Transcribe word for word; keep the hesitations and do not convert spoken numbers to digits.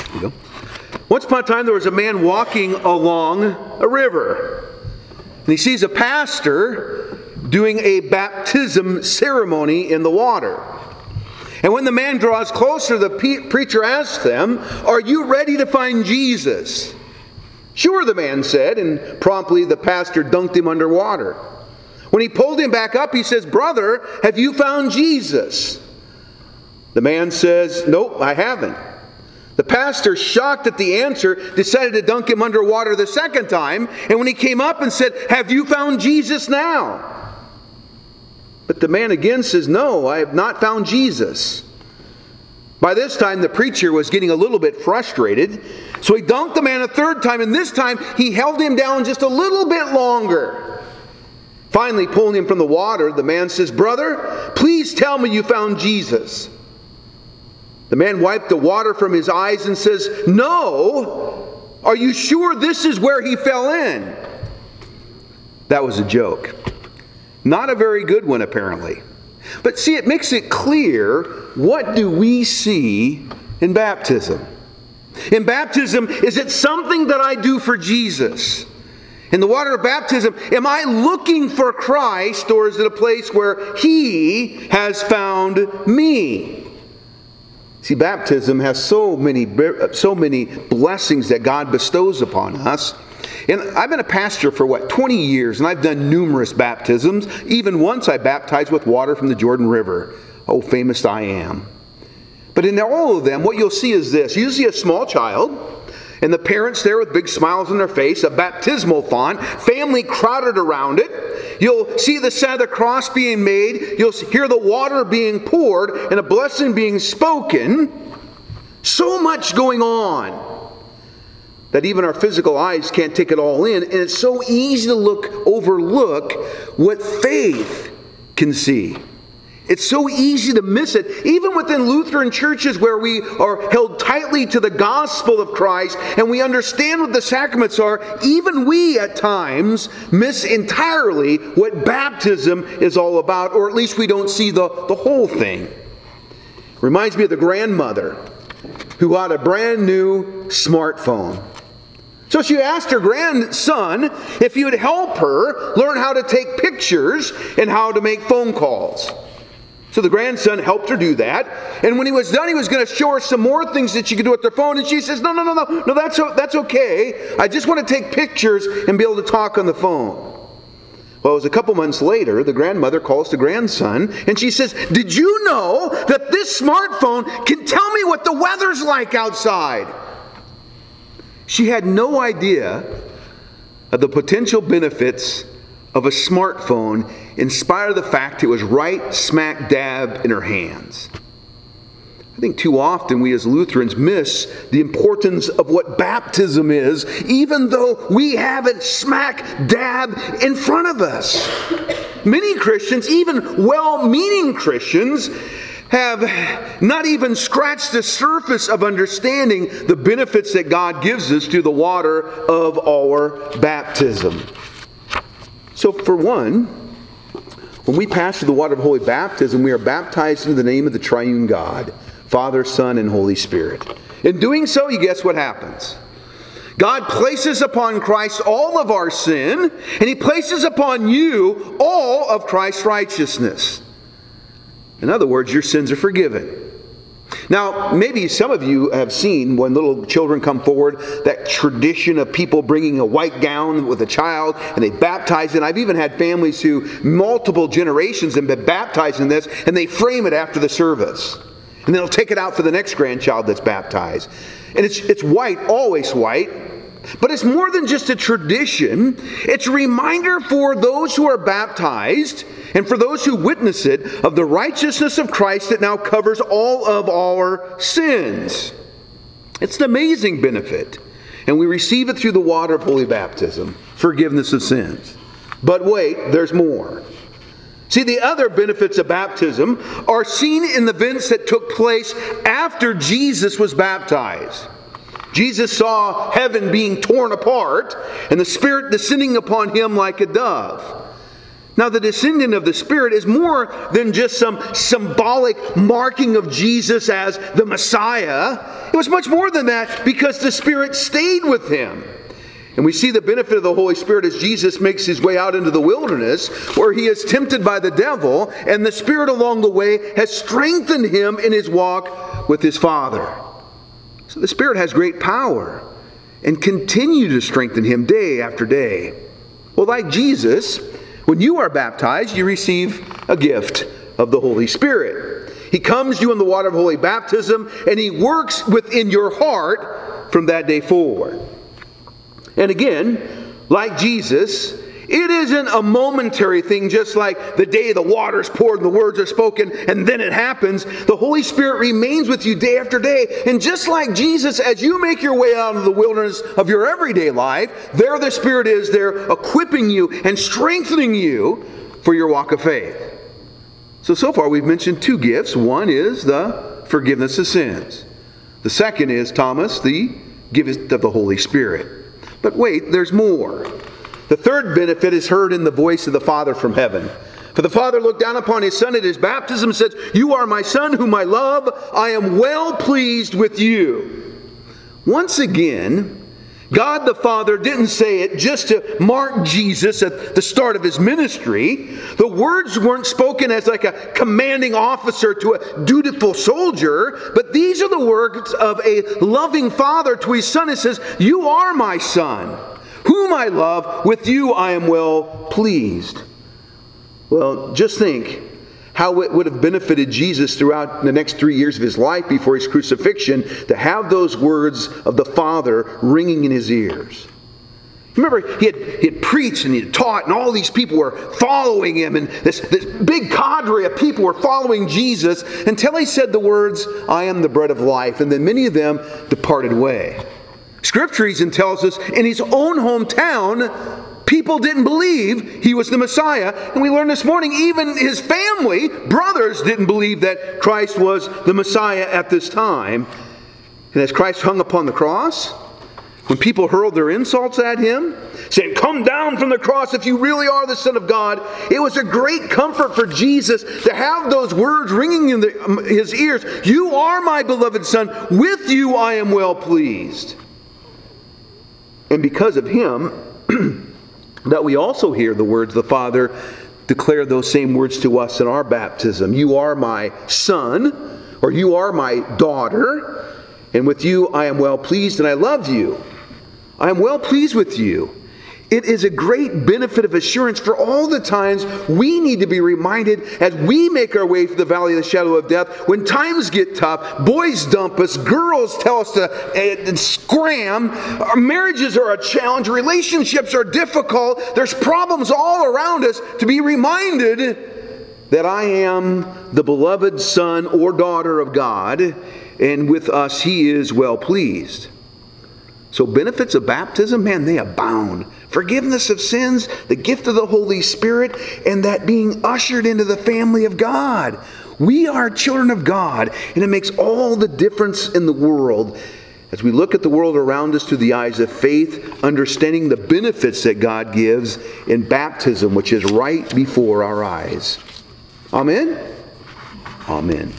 You go. Once upon a time, there was a man walking along a river. And he sees a pastor doing a baptism ceremony in the water. And when the man draws closer, the pe- preacher asks them, "Are you ready to find Jesus?" "Sure," the man said, and promptly the pastor dunked him underwater. When he pulled him back up, he says, "Brother, have you found Jesus?" The man says, "Nope, I haven't." The pastor, shocked at the answer, decided to dunk him underwater the second time. And when he came up and said, "Have you found Jesus now?" But the man again says, "No, I have not found Jesus." By this time, the preacher was getting a little bit frustrated. So he dunked the man a third time, and this time he held him down just a little bit longer. Finally, pulling him from the water, the man says, "Brother, please tell me you found Jesus." The man wiped the water from his eyes and says, "No. Are you sure this is where he fell in?" That was a joke. Not a very good one, apparently. But see, it makes it clear, what do we see in baptism? In baptism, is it something that I do for Jesus? In the water of baptism, am I looking for Christ, or is it a place where He has found me? See, baptism has so many, so many blessings that God bestows upon us. And I've been a pastor for, what, twenty years, and I've done numerous baptisms. Even once I baptized with water from the Jordan River. Oh, famous I am. But in all of them, what you'll see is this. You see a small child, and the parents there with big smiles on their face, a baptismal font, family crowded around it. You'll see the sign of the cross being made. You'll hear the water being poured and a blessing being spoken. So much going on that even our physical eyes can't take it all in. And it's so easy to look overlook what faith can see. It's so easy to miss it. Even within Lutheran churches where we are held tightly to the gospel of Christ and we understand what the sacraments are, even we at times miss entirely what baptism is all about, or at least we don't see the, the whole thing. Reminds me of the grandmother who had a brand new smartphone. So she asked her grandson if he would help her learn how to take pictures and how to make phone calls. So the grandson helped her do that. And when he was done, he was going to show her some more things that she could do with her phone. And she says, no, no, no, no, no, that's, that's okay. I just want to take pictures and be able to talk on the phone. Well, it was a couple months later, the grandmother calls the grandson, and she says, "Did you know that this smartphone can tell me what the weather's like outside?" She had no idea of the potential benefits of a smartphone in spite of the fact it was right smack dab in her hands. I think too often we as Lutherans miss the importance of what baptism is, even though we have it smack dab in front of us. Many Christians, even well-meaning Christians, have not even scratched the surface of understanding the benefits that God gives us through the water of our baptism. So for one, when we pass through the water of holy baptism, we are baptized in the name of the triune God, Father, Son, and Holy Spirit. In doing so, you guess what happens? God places upon Christ all of our sin, and He places upon you all of Christ's righteousness. In other words, your sins are forgiven. Now, maybe some of you have seen when little children come forward, that tradition of people bringing a white gown with a child and they baptize it. I've even had families who multiple generations have been baptized in this, and they frame it after the service. And they'll take it out for the next grandchild that's baptized. And it's, it's white, always white. But it's more than just a tradition. It's a reminder for those who are baptized and for those who witness it of the righteousness of Christ that now covers all of our sins. It's an amazing benefit. And we receive it through the water of holy baptism, forgiveness of sins. But wait, there's more. See, the other benefits of baptism are seen in the events that took place after Jesus was baptized. Jesus saw heaven being torn apart and the Spirit descending upon Him like a dove. Now, the descendant of the Spirit is more than just some symbolic marking of Jesus as the Messiah. It was much more than that because the Spirit stayed with him. And we see the benefit of the Holy Spirit as Jesus makes his way out into the wilderness, where he is tempted by the devil, and the Spirit along the way has strengthened him in his walk with his Father. So the Spirit has great power and continue to strengthen him day after day. Well, like Jesus, when you are baptized, you receive a gift of the Holy Spirit. He comes to you in the water of holy baptism, and he works within your heart from that day forward. And again, like Jesus, it isn't a momentary thing, just like the day the water is poured and the words are spoken and then it happens. The Holy Spirit remains with you day after day. And just like Jesus, as you make your way out of the wilderness of your everyday life, there the Spirit is there equipping you and strengthening you for your walk of faith. So, so far we've mentioned two gifts. One is the forgiveness of sins. The second is, Thomas, the gift of the Holy Spirit. But wait, there's more. The third benefit is heard in the voice of the Father from heaven. For the Father looked down upon his Son at his baptism and said, "You are my Son whom I love. I am well pleased with you." Once again, God the Father didn't say it just to mark Jesus at the start of his ministry. The words weren't spoken as like a commanding officer to a dutiful soldier, but these are the words of a loving father to his Son. It says, "You are my Son, whom I love. With you I am well pleased." Well, just think how it would have benefited Jesus throughout the next three years of his life before his crucifixion to have those words of the Father ringing in his ears. Remember, he had, he had preached and he had taught, and all these people were following him, and this, this big cadre of people were following Jesus until he said the words, "I am the bread of life," and then many of them departed away. Scripture even tells us in his own hometown, people didn't believe he was the Messiah. And we learned this morning, even his family, brothers, didn't believe that Christ was the Messiah at this time. And as Christ hung upon the cross, when people hurled their insults at him, saying, "Come down from the cross if you really are the Son of God," it was a great comfort for Jesus to have those words ringing in the, um, his ears. "You are my beloved Son. With you I am well pleased." And because of him, that we also hear the words of the Father declare those same words to us in our baptism. "You are my son," or "You are my daughter, and with you I am well pleased and I love you." I am well pleased with you. It is a great benefit of assurance for all the times we need to be reminded as we make our way through the valley of the shadow of death. When times get tough, boys dump us, girls tell us to uh, scram, our marriages are a challenge, relationships are difficult, there's problems all around us, to be reminded that I am the beloved son or daughter of God, and with us he is well pleased. So benefits of baptism, man, they abound. Forgiveness of sins, the gift of the Holy Spirit, and that being ushered into the family of God. We are children of God, and it makes all the difference in the world as we look at the world around us through the eyes of faith, understanding the benefits that God gives in baptism, which is right before our eyes. Amen? Amen.